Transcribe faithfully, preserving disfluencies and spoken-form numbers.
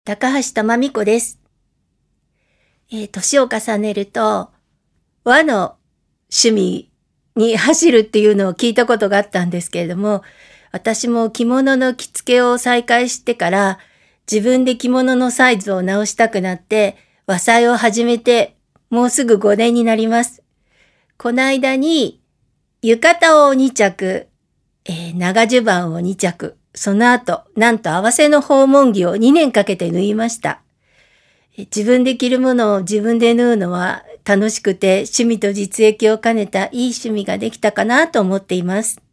高橋珠美子です。えー、年を重ねると、和の趣味に走るっていうのを聞いたことがあったんですけれども、私も着物の着付けを再開してから、自分で着物のサイズを直したくなって、和裁を始めて、もうすぐごねんになります。この間に、浴衣をに着、えー、長襦袢をに着、その後、なんと合わせの訪問着をにねんかけて縫いました。自分で着るものを自分で縫うのは楽しくて、趣味と実益を兼ねたいい趣味ができたかなと思っています。